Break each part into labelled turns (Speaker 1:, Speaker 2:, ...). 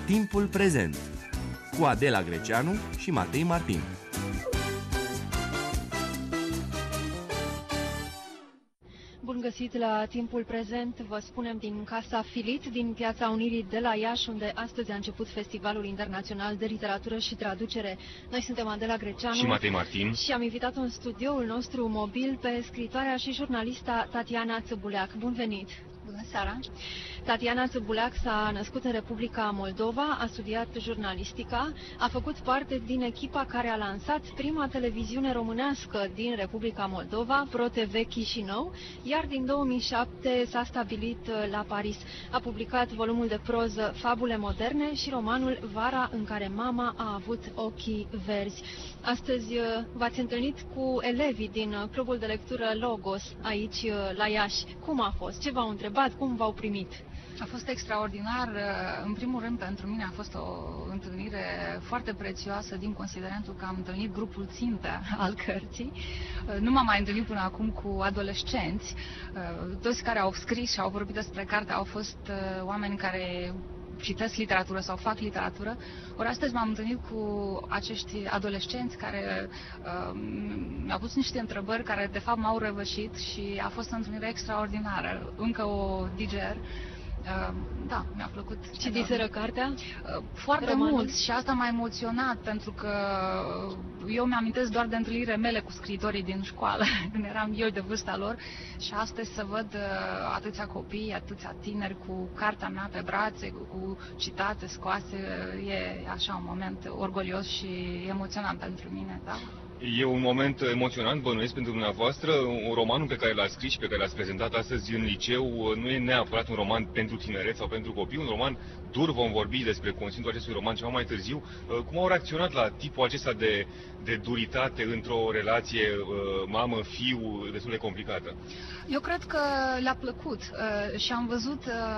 Speaker 1: Timpul prezent cu Adela Greceanu și Matei Martin.
Speaker 2: Bun găsit la Timpul prezent, vă spunem din Casa Filit, din Piața Unirii de la Iași, unde astăzi a început Festivalul Internațional de Literatură și Traducere. Noi suntem Adela Greceanu
Speaker 3: și Matei Martin
Speaker 2: și am invitat în studioul nostru mobil pe scritoarea și jurnalista Tatiana Țăbuleac. Bun venit!
Speaker 4: Bună seara!
Speaker 2: Tatiana Țăbuleac s-a născut în Republica Moldova, a studiat jurnalistica, a făcut parte din echipa care a lansat prima televiziune românească din Republica Moldova, ProTV Chișinău, iar din 2007 s-a stabilit la Paris. A publicat volumul de proză Fabule moderne și romanul Vara în care mama a avut ochii verzi. Astăzi v-ați întâlnit cu elevii din clubul de lectură Logos, aici la Iași. Cum a fost? Ce v-au întrebat? Cum v-au primit?
Speaker 4: A fost extraordinar. În primul rând, pentru mine a fost o întâlnire foarte prețioasă din considerentul că am întâlnit grupul țintă al cărții. Nu m-am mai întâlnit până acum cu adolescenți. Toți care au scris și au vorbit despre carte au fost oameni care citesc literatură sau fac literatură. Ori astăzi m-am întâlnit cu acești adolescenți care mi-au pus niște întrebări care de fapt m-au răvășit și a fost o întâlnire extraordinară. Încă o diger. Da, mi-a plăcut.
Speaker 2: Citiseră cartea?
Speaker 4: Foarte
Speaker 2: Romanul?
Speaker 4: mult și asta m-a emoționat pentru că eu mi-amintesc doar de întâlnirile mele cu scriitorii din școală, când eram eu de vârsta lor și astăzi să văd atâția copii, atâția tineri cu cartea mea pe brațe, cu citate scoase, e așa un moment orgolios și emoționant pentru mine, da?
Speaker 3: E un moment emoționant, bănuiesc, pentru dumneavoastră. Un roman pe care l-ați scris și pe care l-ați prezentat astăzi în liceu nu e neapărat un roman pentru tineret sau pentru copii, un roman dur. Vom vorbi despre conținutul acestui roman ceva mai târziu. Cum au reacționat la tipul acesta de duritate într-o relație mamă-fiu destul de complicată?
Speaker 4: Eu cred că le-a plăcut și am văzut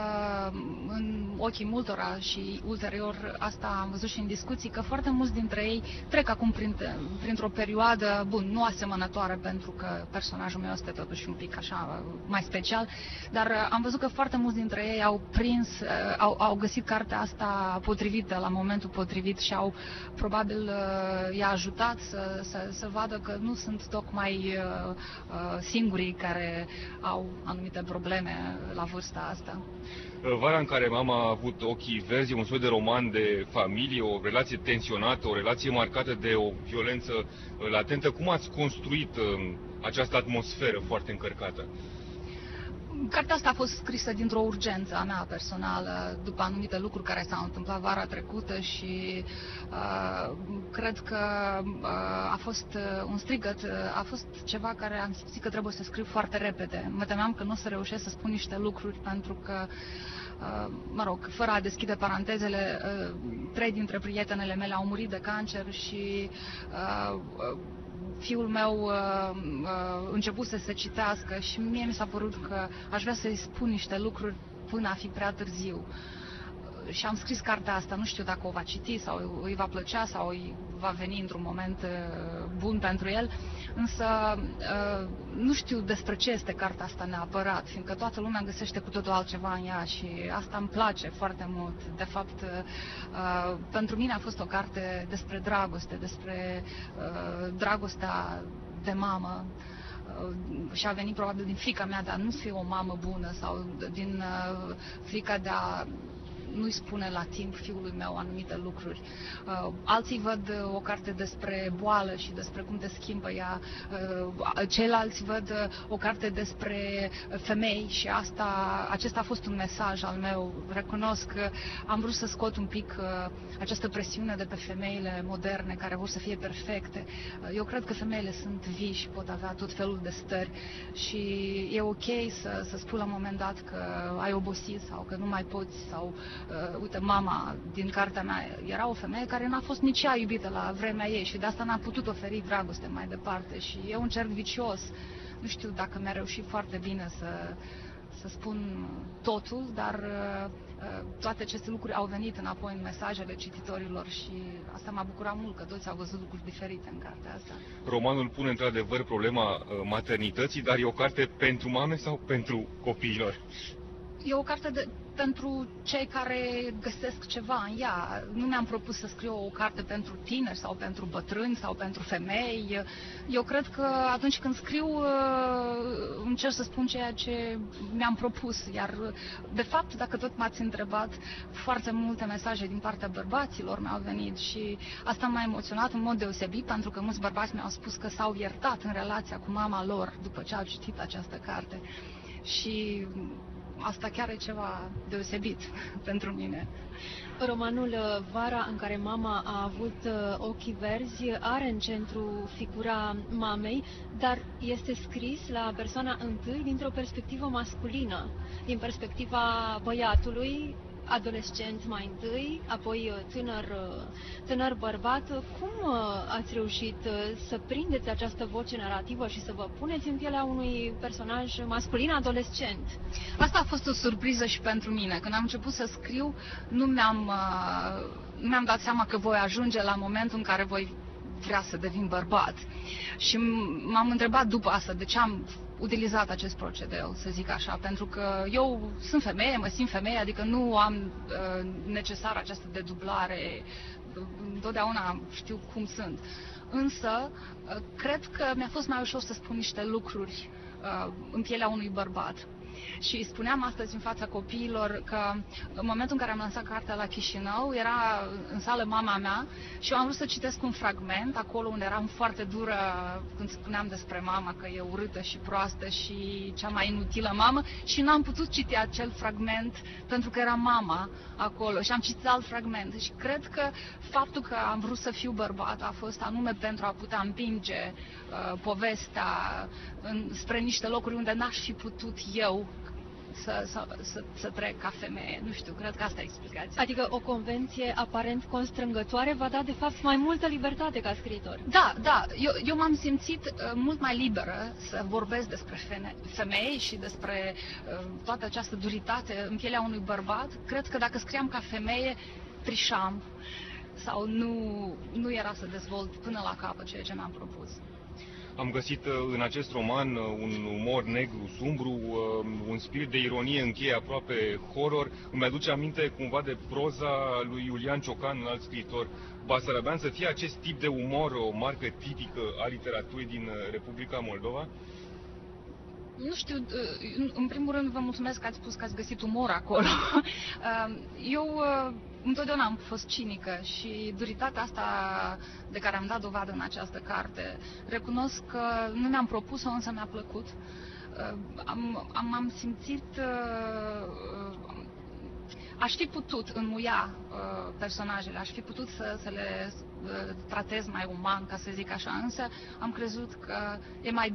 Speaker 4: în ochii multora și ulterior asta am văzut și în discuții că foarte mulți dintre ei trec acum printr-o perioadă, bun, nu asemănătoare pentru că personajul meu este totuși un pic așa mai special, dar am văzut că foarte mulți dintre ei au găsit cartea asta potrivită la momentul potrivit și au probabil i-a ajutat să vadă că nu sunt tocmai singurii care au anumite probleme la vârsta asta.
Speaker 3: Vara în care mama a avut ochii verzi e un soi de roman de familie, o relație tensionată, o relație marcată de o violență latentă. Cum ați construit această atmosferă foarte încărcată?
Speaker 4: Cartea asta a fost scrisă dintr-o urgență a mea personală, după anumite lucruri care s-au întâmplat vara trecută și cred că a fost un strigăt, a fost ceva care am simțit că trebuie să scriu foarte repede. Mă temeam că nu o să reușesc să spun niște lucruri pentru că, mă rog, fără a deschide parantezele, 3 dintre prietenele mele au murit de cancer și fiul meu începuse să citească și mie mi s-a părut că aș vrea să-i spun niște lucruri până a fi prea târziu. Și am scris cartea asta, nu știu dacă o va citi sau îi va plăcea sau îi va veni într-un moment bun pentru el, însă nu știu despre ce este cartea asta neapărat, fiindcă toată lumea găsește cu totul altceva în ea și asta îmi place foarte mult. De fapt, pentru mine a fost o carte despre dragoste, despre dragostea de mamă, și a venit probabil din frica mea de a nu fi o mamă bună sau din frica de a nu-i spune la timp fiului meu anumite lucruri. Alții văd o carte despre boală și despre cum te schimbă ea. Ceilalți văd o carte despre femei și acesta a fost un mesaj al meu. Recunosc că am vrut să scot un pic această presiune de pe femeile moderne care vor să fie perfecte. Eu cred că femeile sunt vii și pot avea tot felul de stări și e ok să spui la un moment dat că ai obosit sau că nu mai poți sau uite, mama din cartea mea era o femeie care n-a fost nici ea iubită la vremea ei și de asta n-a putut oferi dragoste mai departe și e un cerc vicios. Nu știu dacă mi-a reușit foarte bine să spun totul, dar toate aceste lucruri au venit înapoi în mesajele cititorilor și asta m-a bucurat mult că toți au văzut lucruri diferite în cartea asta.
Speaker 3: Romanul pune într-adevăr problema maternității, dar e o carte pentru mame sau pentru copiilor?
Speaker 4: E o carte pentru cei care găsesc ceva în ea. Nu mi-am propus să scriu o carte pentru tineri sau pentru bătrâni sau pentru femei. Eu cred că atunci când scriu încerc să spun ceea ce mi-am propus. Iar de fapt, dacă tot m-ați întrebat, foarte multe mesaje din partea bărbaților mi-au venit și asta m-a emoționat în mod deosebit, pentru că mulți bărbați mi-au spus că s-au iertat în relația cu mama lor după ce au citit această carte. Și asta chiar e ceva deosebit pentru mine.
Speaker 2: Romanul Vara în care mama a avut ochii verzi are în centru figura mamei, dar este scris la persoana întâi dintr-o perspectivă masculină, din perspectiva băiatului, adolescent mai întâi, apoi tânăr bărbat. Cum ați reușit să prindeți această voce narrativă și să vă puneți în pielea unui personaj masculin adolescent?
Speaker 4: Asta a fost o surpriză și pentru mine. Când am început să scriu, nu mi-am dat seama că voi ajunge la momentul în care voi vrea să devin bărbat. Și m-am întrebat după asta de ce am utilizat acest procedeu, să zic așa, pentru că eu sunt femeie, mă simt femeie, adică nu am necesar această dedublare, întotdeauna știu cum sunt. Însă, cred că mi-a fost mai ușor să spun niște lucruri în pielea unui bărbat. Și spuneam astăzi în fața copiilor că în momentul în care am lansat cartea la Chișinău, era în sală mama mea și eu am vrut să citesc un fragment acolo unde eram foarte dură când spuneam despre mama că e urâtă și proastă și cea mai inutilă mamă și n-am putut citi acel fragment pentru că era mama acolo și am citit alt fragment. Și cred că faptul că am vrut să fiu bărbat a fost anume pentru a putea împinge povestea spre niște locuri unde n-aș fi putut eu să trec ca femeie. Nu știu, cred că asta e explicația.
Speaker 2: Adică o convenție aparent constrângătoare v-a dat de fapt mai multă libertate ca scriitor.
Speaker 4: Da, eu m-am simțit mult mai liberă să vorbesc despre femei și despre toată această duritate în pielea unui bărbat. Cred că dacă scriam ca femeie, trișam sau nu era să dezvolt până la capăt ceea ce mi-am propus.
Speaker 3: Am găsit în acest roman un umor negru, sumbru, un spirit de ironie în cheie aproape horror. Îmi aduce aminte cumva de proza lui Iulian Ciocan, un alt scriitor basarabean, să fie acest tip de umor o marcă tipică a literaturii din Republica Moldova?
Speaker 4: Nu știu, în primul rând vă mulțumesc că ați spus că ați găsit umor acolo. Eu întotdeauna am fost cinică și duritatea asta de care am dat dovadă în această carte, recunosc că nu mi-am propus-o, însă mi-a plăcut. Am simțit... Aș fi putut înmuia personajele, aș fi putut să le tratez mai uman, ca să zic așa, însă am crezut că e mai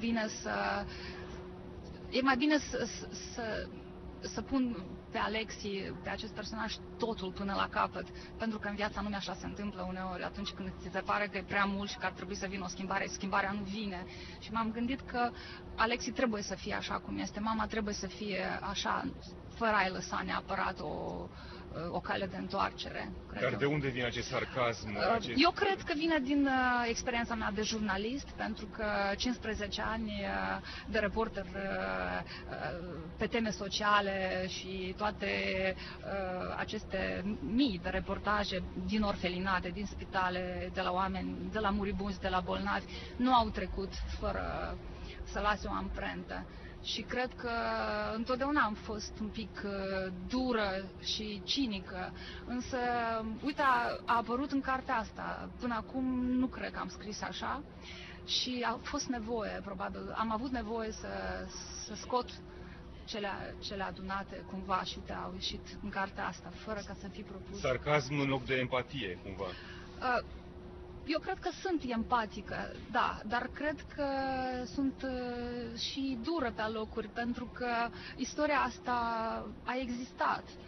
Speaker 4: bine să pun pe Alexi, pe acest personaj, totul până la capăt, pentru că în viața lumea așa se întâmplă uneori, atunci când ți se pare că e prea mult și că ar trebui să vină o schimbare, schimbarea nu vine. Și m-am gândit că Alexi trebuie să fie așa cum este, mama trebuie să fie așa, fără a-i lăsa neapărat o cale de întoarcere.
Speaker 3: Dar de unde vine acest sarcasm?
Speaker 4: Eu cred că vine din experiența mea de jurnalist, pentru că 15 ani de reporter pe teme sociale și toate aceste mii de reportaje din orfelinate, din spitale, de la oameni, de la muribunzi, de la bolnavi, nu au trecut fără să lase o amprentă. Și cred că întotdeauna am fost un pic dură și cinică, însă, uite, a apărut în cartea asta. Până acum nu cred că am scris așa și a fost nevoie, probabil. Am avut nevoie să scot cele adunate cumva și au ieșit în cartea asta, fără ca să fi propus.
Speaker 3: Sarcasm în loc de empatie, cumva.
Speaker 4: Eu cred că sunt empatică, da, dar cred că sunt și dură pe alocuri, pentru că istoria asta a existat.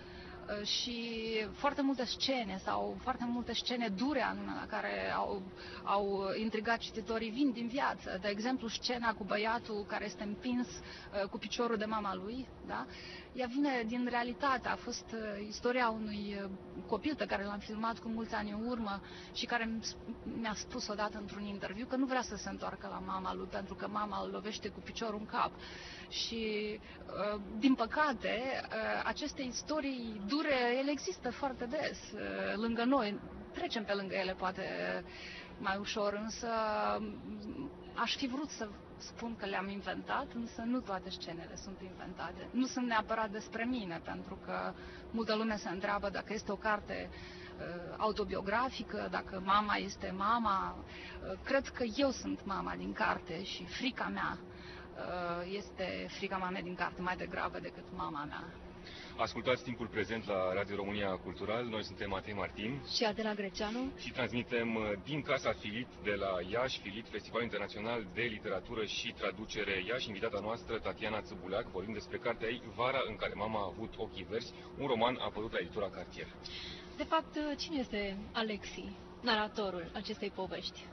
Speaker 4: și foarte multe scene sau foarte multe scene dure anume la care au intrigat cititorii vin din viață. De exemplu, scena cu băiatul care este împins cu piciorul de mama lui, da? Ea vine din realitate. A fost istoria unui copil pe care l-am filmat cu mulți ani în urmă și care mi-a spus odată într-un interviu că nu vrea să se întoarcă la mama lui pentru că mama îl lovește cu piciorul în cap. Și, din păcate, aceste istorii dure, ele există foarte des lângă noi. Trecem pe lângă ele poate mai ușor, însă aș fi vrut să spun că le-am inventat, însă nu toate scenele sunt inventate. Nu sunt neapărat despre mine, pentru că multă lume se întreabă dacă este o carte autobiografică, dacă mama este mama. Cred că eu sunt mama din carte și frica mea este frica mea din carte mai degrabă decât mama mea.
Speaker 3: Ascultați Timpul Prezent la Radio România Cultural. Noi suntem Matei Martin
Speaker 2: și Adela Greceanu
Speaker 3: și transmitem din Casa Filit de la Iași, Filit, Festivalul Internațional de Literatură și Traducere Iași. Invitata noastră, Tatiana Țăbuleac, vorbim despre cartea ei Vara în care mama a avut ochii verzi, un roman apărut la editura Cartier.
Speaker 2: De fapt, cine este Alexi, naratorul acestei povești?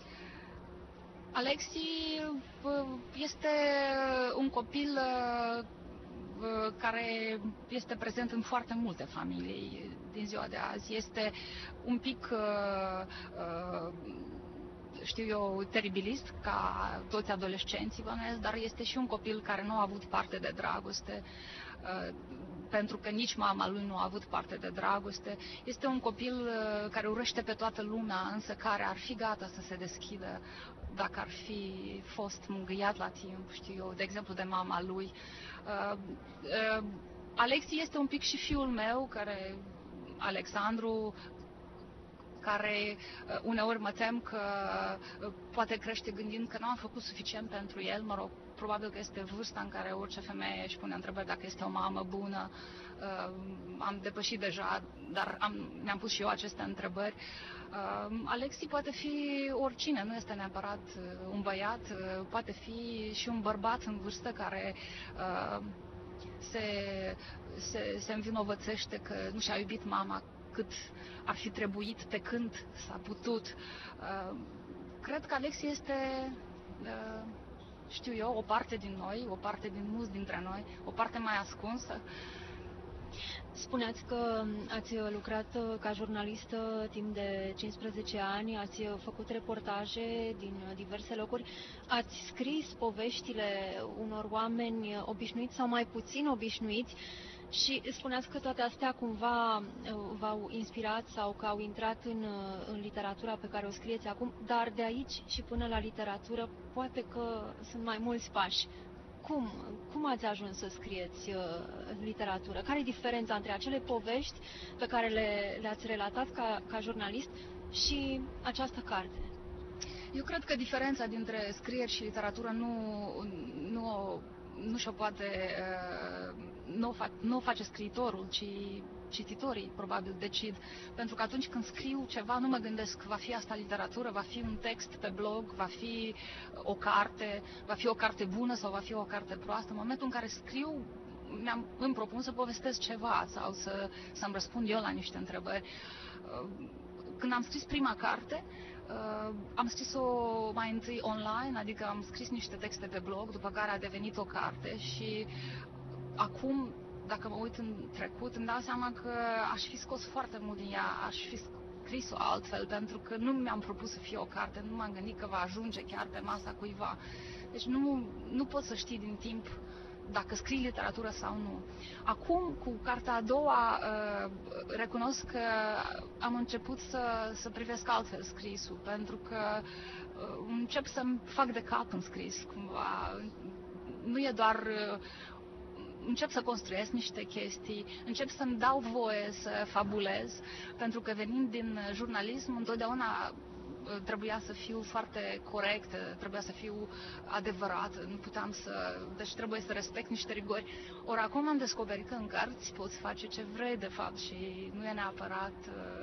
Speaker 4: Alexi este un copil care este prezent în foarte multe familii din ziua de azi. Este un pic, știu eu, teribilist, ca toți adolescenții, bănuiesc, dar este și un copil care nu a avut parte de dragoste, pentru că nici mama lui nu a avut parte de dragoste. Este un copil care urăște pe toată lumea, însă care ar fi gata să se deschidă dacă ar fi fost mângâiat la timp, știu eu, de exemplu de mama lui. Alexi este un pic și fiul meu, Alexandru, care uneori mă tem că poate crește gândind că nu am făcut suficient pentru el. Mă rog, probabil că este vârsta în care orice femeie își pune întrebări dacă este o mamă bună. Am depășit deja, dar mi-am pus și eu aceste întrebări. Alexi poate fi oricine, nu este neapărat un băiat, poate fi și un bărbat în vârstă care se învinovățește că nu și-a iubit mama cât ar fi trebuit, pe când s-a putut. Cred că Alexi este, știu eu, o parte din noi, o parte din mulți dintre noi, o parte mai ascunsă.
Speaker 2: Spuneați că ați lucrat ca jurnalistă timp de 15 ani, ați făcut reportaje din diverse locuri, ați scris poveștile unor oameni obișnuiți sau mai puțin obișnuiți și spuneați că toate astea cumva v-au inspirat sau că au intrat în literatura pe care o scrieți acum, dar de aici și până la literatură poate că sunt mai mulți pași. Cum ați ajuns să scrieți literatură? Care e diferența între acele povești pe care le-ați relatat ca jurnalist și această carte?
Speaker 4: Eu cred că diferența dintre scrieri și literatură nu și-o poate, nu o face scriitorul, ci cititorii probabil decid. Pentru că atunci când scriu ceva, nu mă gândesc va fi asta literatură, va fi un text pe blog, va fi o carte, va fi o carte bună sau va fi o carte proastă. În momentul în care scriu, îmi propun să povestesc ceva sau să-mi răspund eu la niște întrebări. Când am scris prima carte, am scris-o mai întâi online, adică am scris niște texte pe blog, după care a devenit o carte și acum, dacă mă uit în trecut, îmi dau seama că aș fi scos foarte mult din ea, aș fi scris-o altfel, pentru că nu mi-am propus să fie o carte, nu m-am gândit că va ajunge chiar pe masa cuiva. Deci nu poți să știi din timp dacă scrii literatură sau nu. Acum, cu cartea a doua, recunosc că am început să privesc altfel scrisul, pentru că încep să-mi fac de cap în scris, cumva. Nu e doar... Încep să construiesc niște chestii, încep să-mi dau voie să fabulez, pentru că venind din jurnalism, întotdeauna trebuia să fiu foarte corect, trebuia să fiu adevărat, nu puteam deci trebuie să respect niște rigori. Ori acum am descoperit că în cărți poți face ce vrei, de fapt, și nu e neapărat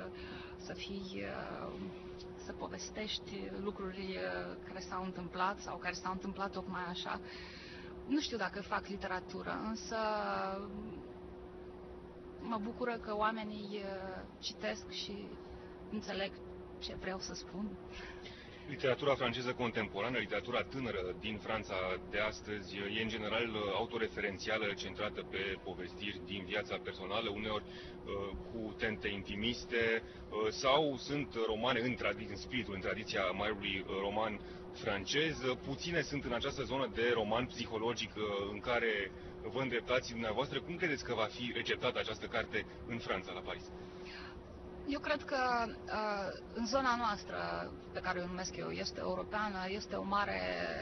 Speaker 4: să povestești lucruri care s-au întâmplat sau care s-au întâmplat tocmai așa. Nu știu dacă fac literatură, însă mă bucură că oamenii citesc și înțeleg ce vreau să spun.
Speaker 3: Literatura franceză contemporană, literatura tânără din Franța de astăzi, e în general autoreferențială, centrată pe povestiri din viața personală, uneori cu tente intimiste, sau sunt romane în spiritul, în tradiția marelui roman francez. Puține sunt în această zonă de roman psihologic în care vă îndreptați dumneavoastră. Cum credeți că va fi receptată această carte în Franța, la Paris?
Speaker 4: Eu cred că în zona noastră, pe care o numesc eu, este europeană, este o mare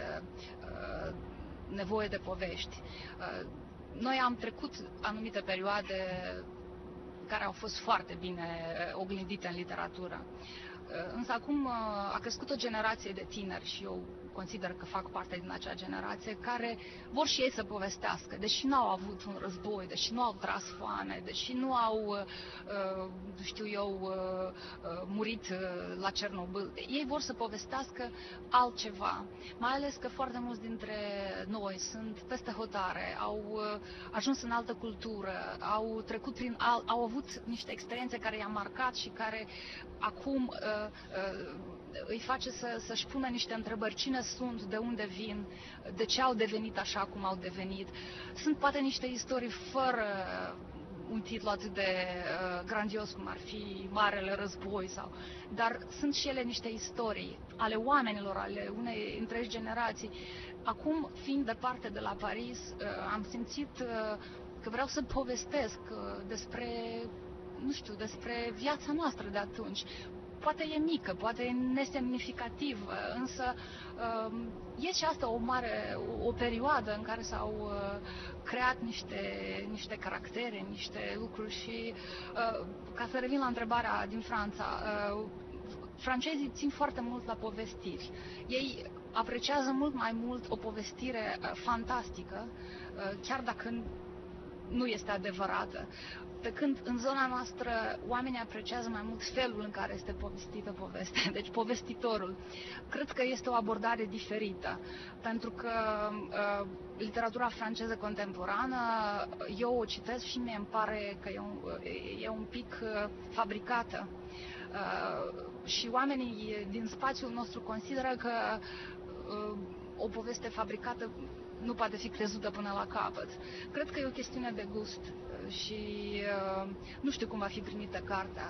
Speaker 4: nevoie de povești. Noi am trecut anumite perioade care au fost foarte bine oglindite în literatură. Însă acum a crescut o generație de tineri și eu consider că fac parte din acea generație care vor și ei să povestească, deși nu au avut un război, deși nu au tras foame, deși nu au, știu eu, murit la Cernobâl. Ei vor să povestească altceva, mai ales că foarte mulți dintre noi sunt peste hotare, au ajuns în altă cultură, au trecut prin au avut niște experiențe care i-au marcat și care acum îi face să-și pună niște întrebări. Cine sunt, de unde vin, de ce au devenit așa cum au devenit. Sunt poate niște istorii fără un titlu atât de grandios cum ar fi Marele Război, dar sunt și ele niște istorii ale oamenilor, ale unei întregi generații. Acum, fiind departe de la Paris, am simțit că vreau să povestesc despre, nu știu, despre viața noastră de atunci. Poate e mică, poate e nesemnificativă, însă e și asta o perioadă în care s-au creat niște caractere, niște lucruri și, ca să revin la întrebarea din Franța, francezii țin foarte mult la povestiri. Ei apreciază mult mai mult o povestire fantastică, chiar dacă nu este adevărată. Pe când în zona noastră oamenii apreciază mai mult felul în care este povestită povestea, deci povestitorul. Cred că este o abordare diferită, pentru că literatura franceză contemporană, eu o citesc și mie îmi pare că e un pic fabricată. Și oamenii din spațiul nostru consideră că o poveste fabricată nu poate fi crezută până la capăt. Cred că e o chestiune de gust și nu știu cum va fi primită cartea.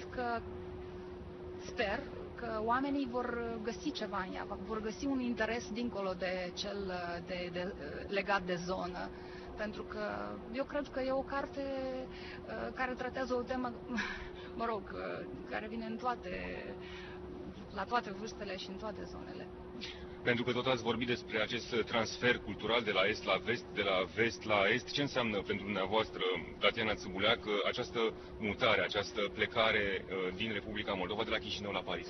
Speaker 4: Sper că oamenii vor găsi ceva în ea, vor găsi un interes dincolo de cel legat de zonă. Pentru că eu cred că e o carte care tratează o temă, mă rog, care vine la toate vârstele și în toate zonele.
Speaker 3: Pentru că tot ați vorbit despre acest transfer cultural de la est la vest, de la vest la est, ce înseamnă pentru dumneavoastră, Tatiana Țâbuleac, această mutare, această plecare din Republica Moldova de la Chișinău la Paris?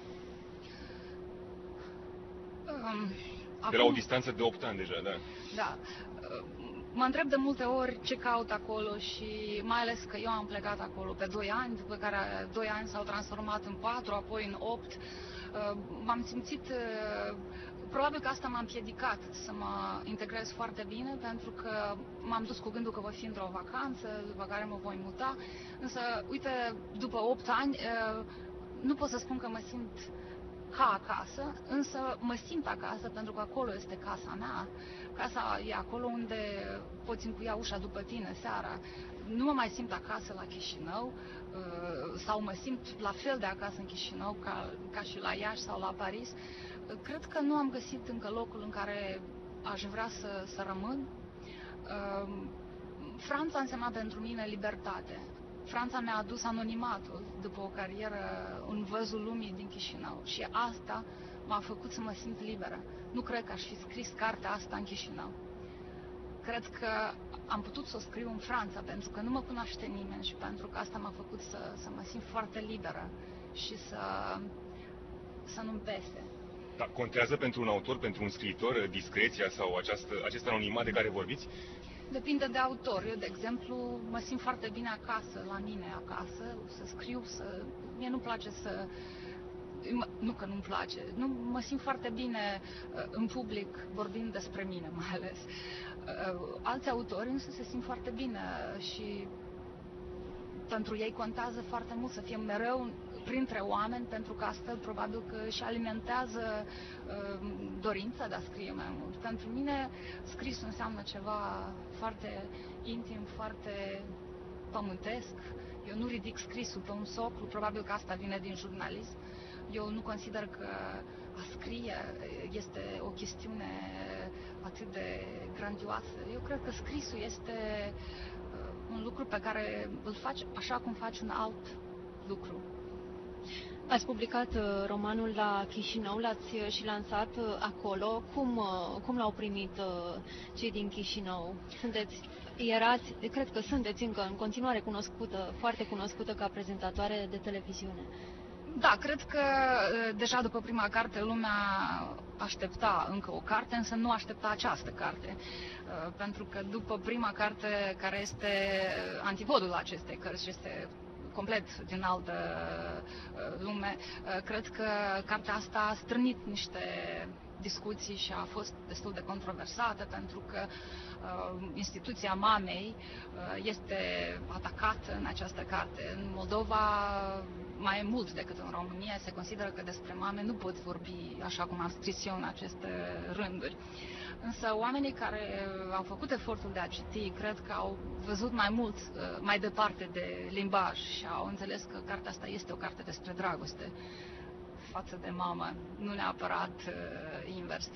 Speaker 3: De la o distanță de 8 ani deja, da.
Speaker 4: Da. Mă întreb de multe ori ce caut acolo și mai ales că eu am plecat acolo pe 2 ani, după care 2 ani s-au transformat în 4, apoi în 8. M-am simțit, probabil că asta m-a împiedicat să mă integrez foarte bine, pentru că m-am dus cu gândul că voi fi într-o vacanță, după care mă voi muta, însă, uite, după 8 ani, nu pot să spun că mă simt ca acasă, însă mă simt acasă pentru că acolo este casa mea. Casa e acolo unde poți încuia ușa după tine seara. Nu mă mai simt acasă la Chișinău sau mă simt la fel de acasă în Chișinău ca și la Iași sau la Paris. Cred că nu am găsit încă locul în care aș vrea să rămân. Franța însemna pentru mine libertate. Franța mi-a adus anonimatul după o carieră în văzul lumii din Chișinău și asta m-a făcut să mă simt liberă. Nu cred că aș fi scris cartea asta în Chișinău. Cred că am putut să o scriu în Franța pentru că nu mă cunoaște nimeni și pentru că asta m-a făcut să mă simt foarte liberă și să nu-mi pese.
Speaker 3: Da, contează pentru un autor, pentru un scriitor, discreția sau acest anonimat de care vorbiți?
Speaker 4: Depinde de autor. Eu, de exemplu, mă simt foarte bine acasă, la mine acasă, să scriu, mie nu-mi place să... Nu că nu-mi place, nu, mă simt foarte bine în public vorbind despre mine, mai ales. Alți autori însă se simt foarte bine și pentru ei contează foarte mult să fie mereu printre oameni, pentru că astfel probabil că își alimentează dorința de a scrie mai mult. Pentru mine scrisul înseamnă ceva foarte intim, foarte pământesc. Eu nu ridic scrisul pe un soclu, probabil că asta vine din jurnalism. Eu nu consider că a scrie este o chestiune atât de grandioasă. Eu cred că scrisul este un lucru pe care îl faci așa cum faci un alt lucru.
Speaker 2: Ați publicat romanul la Chișinău, l-ați și lansat acolo. Cum l-au primit cei din Chișinău? Cred că sunteți încă în continuare foarte cunoscută ca prezentatoare de televiziune.
Speaker 4: Da, cred că deja după prima carte lumea aștepta încă o carte, însă nu aștepta această carte. Pentru că după prima carte, care este antipodul acestei cărți și este complet din altă lume, cred că cartea asta a strânit niște discuții și a fost destul de controversată, pentru că instituția mamei este atacată în această carte. În Moldova, mai mult decât în România, se consideră că despre mame nu pot vorbi așa cum am scris eu în aceste rânduri. Însă oamenii care au făcut efortul de a citi, cred că au văzut mai mult, mai departe de limbaj și au înțeles că cartea asta este o carte despre dragoste față de mamă, nu neapărat invers.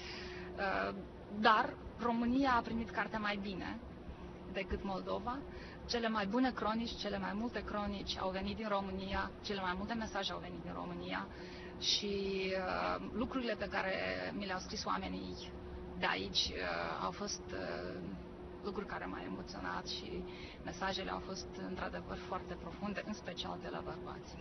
Speaker 4: Dar România a primit cartea mai bine decât Moldova. Cele mai bune cronici, cele mai multe cronici au venit din România, cele mai multe mesaje au venit din România și lucrurile pe care mi le-au scris oamenii de aici au fost lucruri care m-au emoționat și mesajele au fost într-adevăr foarte profunde, în special de la bărbați.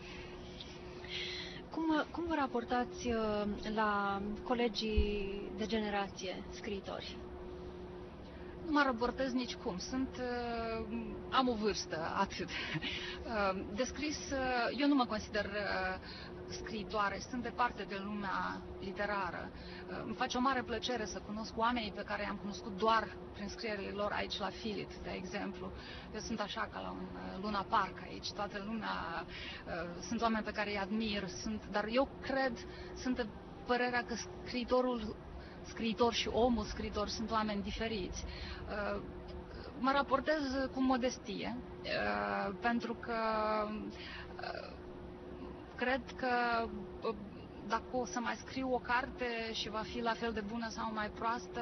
Speaker 2: Cum vă raportați la colegii de generație scriitori?
Speaker 4: Nu mă raportez nicicum. Am o vârstă, atât. De scris, eu nu mă consider scriitoare, sunt departe de lumea literară. Îmi face o mare plăcere să cunosc oamenii pe care i-am cunoscut doar prin scrierile lor aici la Filit, de exemplu. Eu sunt așa ca la un Luna Park aici, toată lumea, sunt oameni pe care îi admir, dar eu sunt de părerea că scriitor și omul scriitor sunt oameni diferiți. Mă raportez cu modestie, pentru că cred că dacă o să mai scriu o carte și va fi la fel de bună sau mai proastă,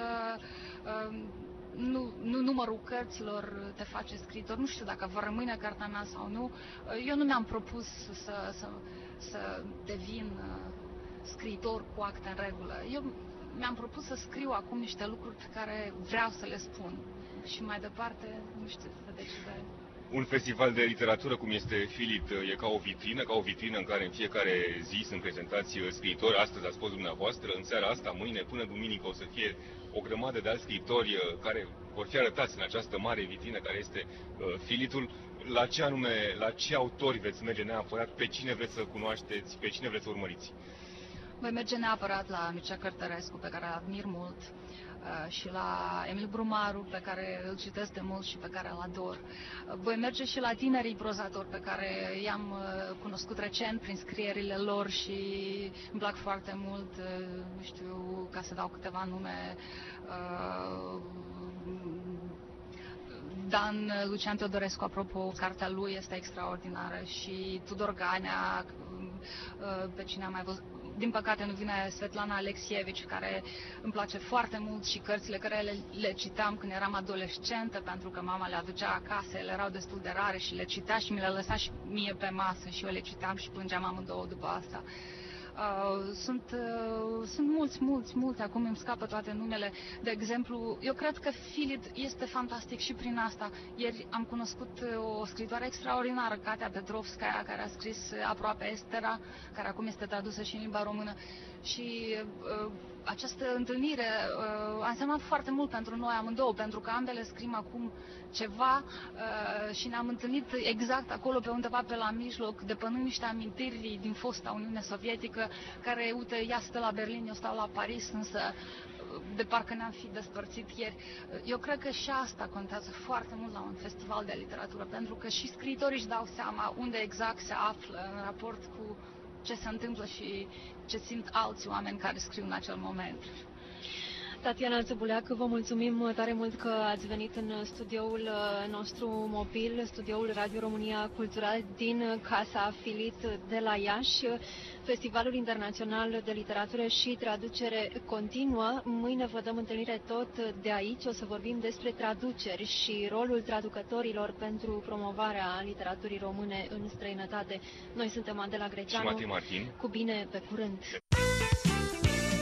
Speaker 4: nu numărul cărților te face scriitor. Nu știu dacă va rămâne cartea mea sau nu. Eu nu mi-am propus să devin scriitor cu acte în regulă. Eu mi-am propus să scriu acum niște lucruri pe care vreau să le spun. Și mai departe, nu știu, să decide.
Speaker 3: Un festival de literatură cum este Filit e ca o vitrină în care în fiecare zi sunt prezentați scriitori. Astăzi ați fost dumneavoastră, în seara asta, mâine, până duminică, o să fie o grămadă de alți scriitori care vor fi arătați în această mare vitrină care este Filitul. La ce autori veți merge neapărat? Pe cine vreți să cunoașteți? Pe cine vreți să urmăriți?
Speaker 4: Voi merge neapărat la Mircea Cărtărescu, pe care îl admir mult, și la Emil Brumaru, pe care îl citesc de mult și pe care îl ador. Voi merge și la tinerii prozatori pe care i-am cunoscut recent prin scrierile lor și îmi plac foarte mult, nu știu, ca să dau câteva nume, Dan Lucian Teodorescu, apropo, cartea lui este extraordinară, și Tudor Ganea, pe cine am mai văzut. Din păcate nu vine Svetlana Alexievici, care îmi place foarte mult, și cărțile care le citeam când eram adolescentă, pentru că mama le aducea acasă, ele erau destul de rare și le citea și mi le lăsa și mie pe masă și eu le citeam și plângeam amândouă după asta. Sunt mulți, acum îmi scapă toate numele. De exemplu, eu cred că Filit este fantastic și prin asta. Ieri am cunoscut o scriitoare extraordinară, Katia Petrovskaya, care a scris Aproape Estera, care acum este tradusă și în limba română. Și această întâlnire a însemnat foarte mult pentru noi amândouă, pentru că ambele scriem acum ceva și ne-am întâlnit exact acolo, pe undeva pe la mijloc, depănând niște amintiri din fosta Uniune Sovietică amică care, uite, ea stă la Berlin, eu stau la Paris, însă de parcă ne-am fi despărțit ieri. Eu cred că și asta contează foarte mult la un festival de literatură, pentru că și scriitorii își dau seama unde exact se află în raport cu ce se întâmplă și ce simt alți oameni care scriu în acel moment.
Speaker 2: Tatiana Țăbuleac, vă mulțumim tare mult că ați venit în studioul nostru mobil, studioul Radio România Cultural din Casa Filit de la Iași. Festivalul Internațional de Literatură și Traducere continuă. Mâine vă dăm întâlnire tot de aici. O să vorbim despre traduceri și rolul traducătorilor pentru promovarea literaturii române în străinătate. Noi suntem Adela Greceanu.
Speaker 3: Și Mati Martin.
Speaker 2: Cu bine, pe curând!